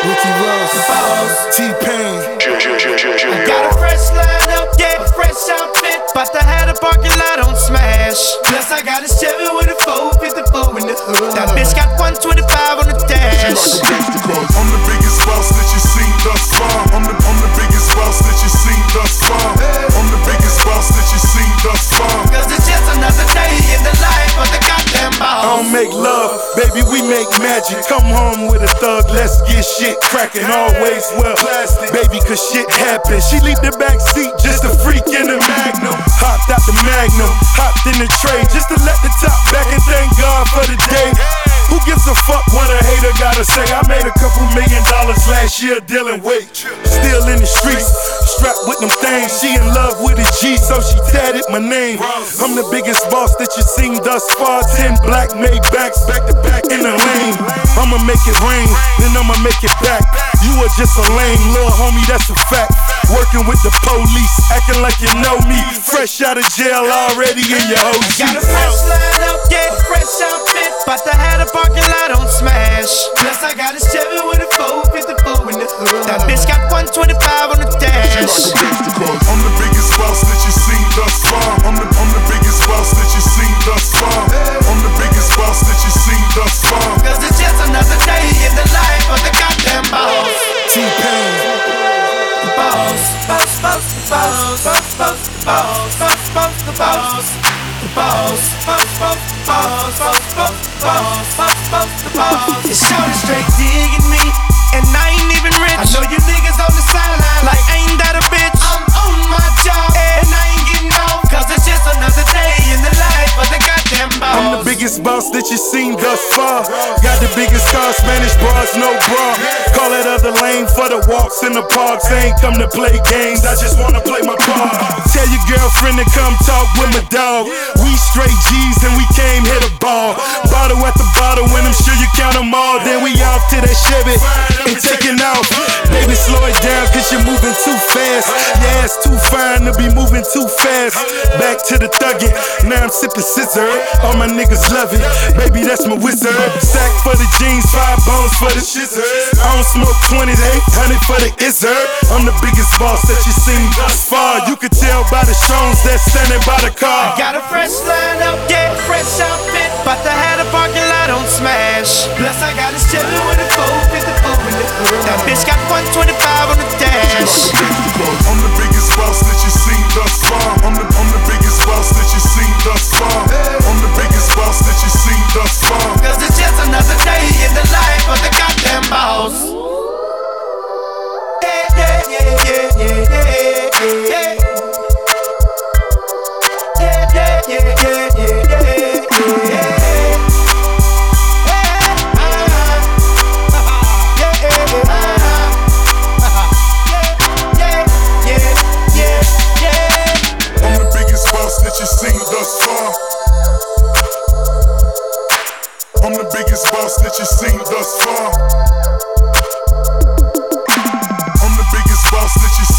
Ricky Ross, T-Pain. I got a fresh line up, yeah, fresh outfit. But I had a parking lot on smash. Plus I got a Chevy with a 454 in the hood. That bitch got 125 on the dash. I'm the biggest boss that you seen thus far. I'm the biggest boss that you seen thus far. I'm the biggest boss that you seen thus far. Cause it's just another day in the life of the goddamn boss. I don't make love, baby, we make magic. Come home with a thug, let's get shit cracking. Always well plastic, baby, cause shit happens. She leave the back seat, just a freak in the Magnum. Hopped out the Magnum, hopped in the tray, just to let the top back and thank God for the day. Who gives a fuck what a hater gotta say? I made a couple $1 million last year dealing weight. Still in the streets, strapped with them things. She in love with a G, so she tatted my name. I'm the biggest boss that you seen thus far. 10 black Maybachs back to back in the lane. I'ma make it rain, then I'ma make it back. You are just a lame little homie, that's a fact. Working with the police, acting like you know me. Fresh out of jail already in your OG. Got a fresh line up, yeah, fresh outfit. But I had a parking lot on smash. Plus I got a Chevy with a 454 in the hood. That bitch got 125 on the dash. I'm the biggest boss that you seen thus far. I'm the biggest boss that you seen thus far. I'm the biggest boss that you seen thus far. Cause it's just another day in the life of the goddamn boss. T-Pain. Boss, boss, boss, boss, boss, boss, boss, boss, boss, the boss. The boss, boss, boss, boss, boss, boss, boss, boss, boss, the boss. It's shouting straight digging me, and I ain't even rich. I know you niggas on the sideline like ain't that a bitch. I'm on my job, and I ain't getting off. Cause it's just another day in the life of the goddamn boss. I'm the biggest boss that you seen thus far. Got the biggest car, Spanish bras, no bra. Call that other lane for the walks in the parks. I ain't come to play games, I just wanna play my part. Tell your girlfriend to come talk with my dog. We straight G's and we came hit a ball. Bottle at the bottle when I'm sure you count them all. Then we off to that Chevy and taking off. Baby, slow it down cause you're moving too fast. Yeah, it's too fine to be moving too fast. Back to the thuggin', now I'm sipping scissor. All my niggas love it, baby, that's my wizard. Sack for the jeans, 5 bones for the shizzard. I don't smoke 20, 800 for the izzard. I'm the biggest boss that you seen thus far. You could tell by the stones that's standing by the car. Got a fresh line up, yeah, fresh outfit. But I had a parking lot on smash. Plus I got a Chevy with a 454 in the hood. That bitch got 125 on the dash. I'm the biggest boss that you seen thus far. I'm the biggest boss that you seen thus far. I'm the biggest boss that you seen thus far. Cause it's just another day in the life of the goddamn boss. Yeah, yeah, yeah, yeah, yeah, yeah, yeah. Yeah, yeah, yeah, yeah, yeah, yeah. That you seen thus far. I'm the biggest boss that you seen thus far. I'm the biggest boss that you